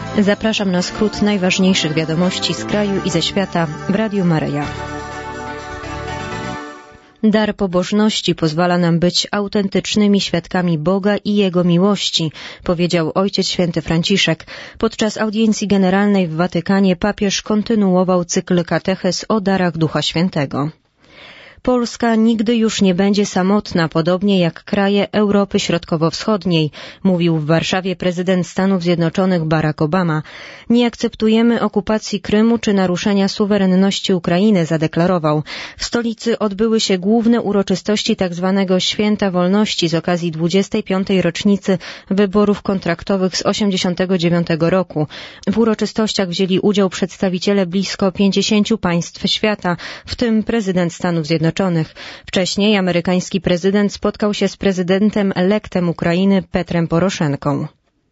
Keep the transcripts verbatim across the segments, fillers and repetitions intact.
Zapraszam na skrót najważniejszych wiadomości z kraju i ze świata w Radiu Maryja. Dar pobożności pozwala nam być autentycznymi świadkami Boga i Jego miłości, powiedział Ojciec Święty Franciszek. Podczas audiencji generalnej w Watykanie papież kontynuował cykl katechez o darach Ducha Świętego. Polska nigdy już nie będzie samotna, podobnie jak kraje Europy Środkowo-Wschodniej, mówił w Warszawie prezydent Stanów Zjednoczonych Barack Obama. Nie akceptujemy okupacji Krymu czy naruszenia suwerenności Ukrainy, zadeklarował. W stolicy odbyły się główne uroczystości tzw. Święta Wolności z okazji dwudziestej piątej rocznicy wyborów kontraktowych z osiemdziesiątego dziewiątego roku. W uroczystościach wzięli udział przedstawiciele blisko pięćdziesięciu państw świata, w tym prezydent Stanów Zjednoczonych. Wcześniej amerykański prezydent spotkał się z prezydentem elektem Ukrainy Petrem Poroszenką.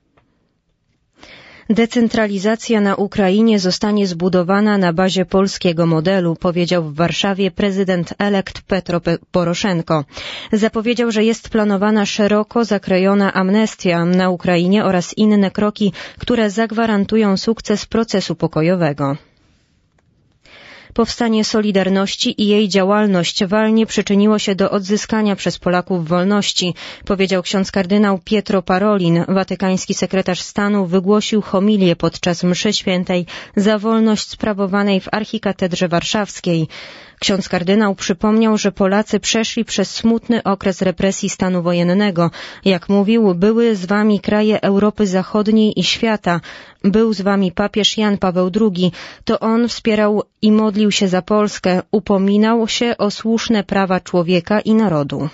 Decentralizacja na Ukrainie zostanie zbudowana na bazie polskiego modelu, powiedział w Warszawie prezydent elekt Petro Poroszenko. Zapowiedział, że jest planowana szeroko zakrojona amnestia na Ukrainie oraz inne kroki, które zagwarantują sukces procesu pokojowego. Powstanie Solidarności i jej działalność walnie przyczyniło się do odzyskania przez Polaków wolności, powiedział ksiądz kardynał Pietro Parolin. Watykański sekretarz stanu wygłosił homilię podczas mszy świętej za wolność sprawowanej w archikatedrze warszawskiej. Ksiądz kardynał przypomniał, że Polacy przeszli przez smutny okres represji stanu wojennego. Jak mówił, były z wami kraje Europy Zachodniej i świata. Był z wami papież Jan Paweł drugi. To on wspierał i modlił się za Polskę, upominał się o słuszne prawa człowieka i narodu.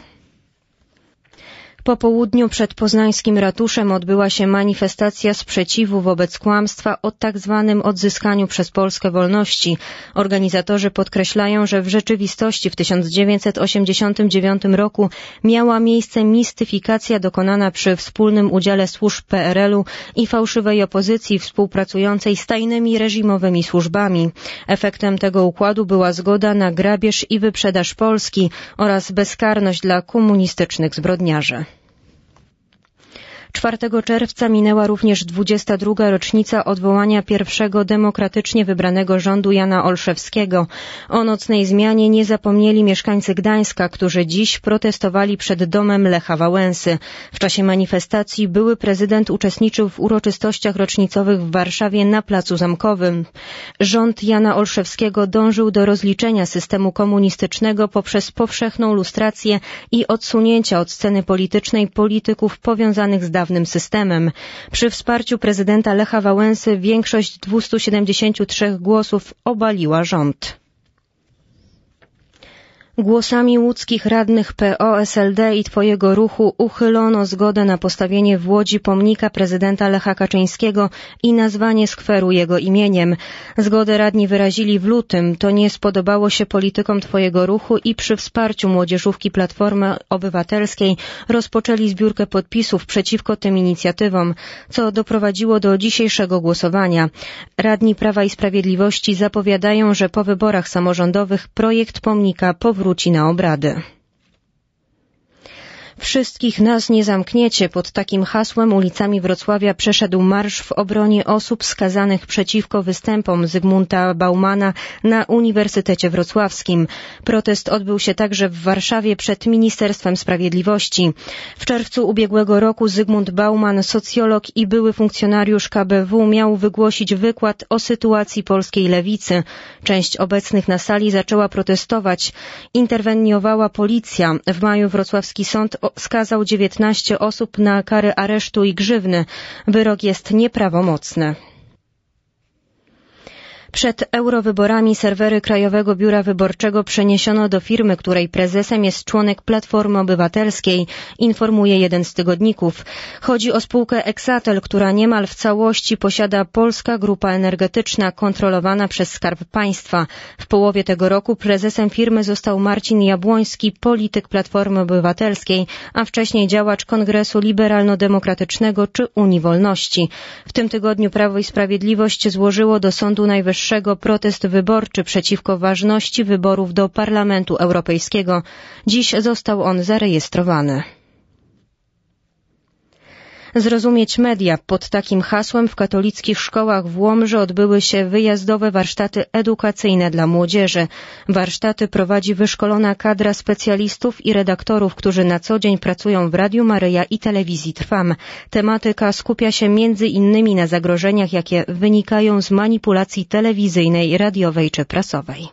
Po południu przed poznańskim ratuszem odbyła się manifestacja sprzeciwu wobec kłamstwa o tak zwanym odzyskaniu przez Polskę wolności. Organizatorzy podkreślają, że w rzeczywistości w tysiąc dziewięćset osiemdziesiątym dziewiątym roku miała miejsce mistyfikacja dokonana przy wspólnym udziale służb P R L u i fałszywej opozycji współpracującej z tajnymi reżimowymi służbami. Efektem tego układu była zgoda na grabież i wyprzedaż Polski oraz bezkarność dla komunistycznych zbrodniarzy. czwartego czerwca minęła również dwudziesta druga rocznica odwołania pierwszego demokratycznie wybranego rządu Jana Olszewskiego. O nocnej zmianie nie zapomnieli mieszkańcy Gdańska, którzy dziś protestowali przed domem Lecha Wałęsy. W czasie manifestacji były prezydent uczestniczył w uroczystościach rocznicowych w Warszawie na Placu Zamkowym. Rząd Jana Olszewskiego dążył do rozliczenia systemu komunistycznego poprzez powszechną lustrację i odsunięcia od sceny politycznej polityków powiązanych z dawnym systemem. Przy wsparciu prezydenta Lecha Wałęsy większość dwustu siedemdziesięciu trzech głosów obaliła rząd. Głosami łódzkich radnych P O, S L D i Twojego Ruchu uchylono zgodę na postawienie w Łodzi pomnika prezydenta Lecha Kaczyńskiego i nazwanie skweru jego imieniem. Zgodę radni wyrazili w lutym. To nie spodobało się politykom Twojego Ruchu i przy wsparciu młodzieżówki Platformy Obywatelskiej rozpoczęli zbiórkę podpisów przeciwko tym inicjatywom, co doprowadziło do dzisiejszego głosowania. Radni Prawa i Sprawiedliwości zapowiadają, że po wyborach samorządowych projekt pomnika powróci wróci na obrady. Wszystkich nas nie zamkniecie. Pod takim hasłem ulicami Wrocławia przeszedł marsz w obronie osób skazanych przeciwko występom Zygmunta Baumana na Uniwersytecie Wrocławskim. Protest odbył się także w Warszawie przed Ministerstwem Sprawiedliwości. W czerwcu ubiegłego roku Zygmunt Bauman, socjolog i były funkcjonariusz K B W, miał wygłosić wykład o sytuacji polskiej lewicy. Część obecnych na sali zaczęła protestować. Interweniowała policja. W maju wrocławski sąd skazał dziewiętnaście osób na kary aresztu i grzywny. Wyrok jest nieprawomocny. Przed eurowyborami serwery Krajowego Biura Wyborczego przeniesiono do firmy, której prezesem jest członek Platformy Obywatelskiej, informuje jeden z tygodników. Chodzi o spółkę Exatel, która niemal w całości posiada Polska Grupa Energetyczna kontrolowana przez Skarb Państwa. W połowie tego roku prezesem firmy został Marcin Jabłoński, polityk Platformy Obywatelskiej, a wcześniej działacz Kongresu Liberalno-Demokratycznego czy Unii Wolności. W tym tygodniu Prawo i Sprawiedliwość złożyło do Sądu Najwyższego protest wyborczy przeciwko ważności wyborów do Parlamentu Europejskiego. Dziś został on zarejestrowany. Zrozumieć media. Pod takim hasłem w katolickich szkołach w Łomży odbyły się wyjazdowe warsztaty edukacyjne dla młodzieży. Warsztaty prowadzi wyszkolona kadra specjalistów i redaktorów, którzy na co dzień pracują w Radiu Maryja i Telewizji Trwam. Tematyka skupia się między innymi na zagrożeniach, jakie wynikają z manipulacji telewizyjnej, radiowej czy prasowej.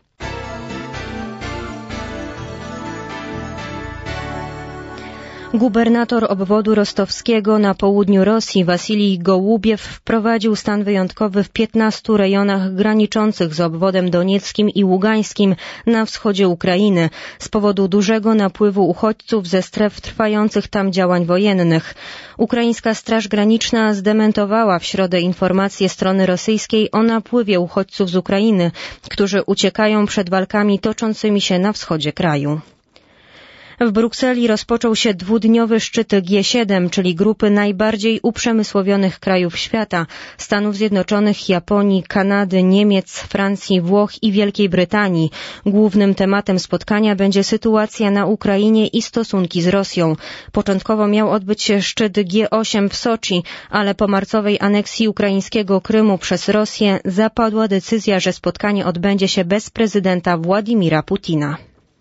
Gubernator obwodu rostowskiego na południu Rosji, Wasilij Gołubiew, wprowadził stan wyjątkowy w piętnastu rejonach graniczących z obwodem donieckim i ługańskim na wschodzie Ukrainy z powodu dużego napływu uchodźców ze stref trwających tam działań wojennych. Ukraińska Straż Graniczna zdementowała w środę informacje strony rosyjskiej o napływie uchodźców z Ukrainy, którzy uciekają przed walkami toczącymi się na wschodzie kraju. W Brukseli rozpoczął się dwudniowy szczyt G siedem, czyli grupy najbardziej uprzemysłowionych krajów świata, Stanów Zjednoczonych, Japonii, Kanady, Niemiec, Francji, Włoch i Wielkiej Brytanii. Głównym tematem spotkania będzie sytuacja na Ukrainie i stosunki z Rosją. Początkowo miał odbyć się szczyt G osiem w Soczi, ale po marcowej aneksji ukraińskiego Krymu przez Rosję zapadła decyzja, że spotkanie odbędzie się bez prezydenta Władimira Putina.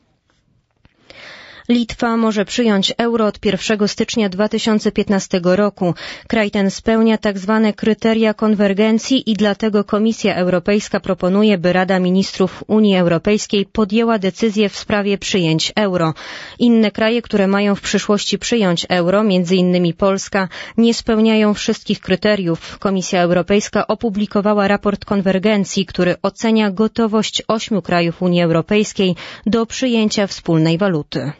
Litwa może przyjąć euro od pierwszego stycznia dwa tysiące piętnastego roku. Kraj ten spełnia tak zwane kryteria konwergencji i dlatego Komisja Europejska proponuje, by Rada Ministrów Unii Europejskiej podjęła decyzję w sprawie przyjęć euro. Inne kraje, które mają w przyszłości przyjąć euro, między innymi Polska, nie spełniają wszystkich kryteriów. Komisja Europejska opublikowała raport konwergencji, który ocenia gotowość ośmiu krajów Unii Europejskiej do przyjęcia wspólnej waluty.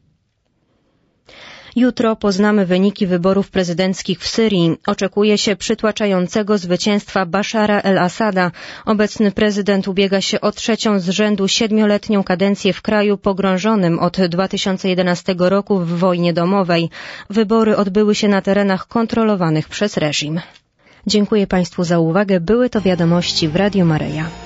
Jutro poznamy wyniki wyborów prezydenckich w Syrii. Oczekuje się przytłaczającego zwycięstwa Bashara el-Assada. Obecny prezydent ubiega się o trzecią z rzędu siedmioletnią kadencję w kraju pogrążonym od dwa tysiące jedenastego roku w wojnie domowej. Wybory odbyły się na terenach kontrolowanych przez reżim. Dziękuję Państwu za uwagę. Były to wiadomości w Radiu Maryja.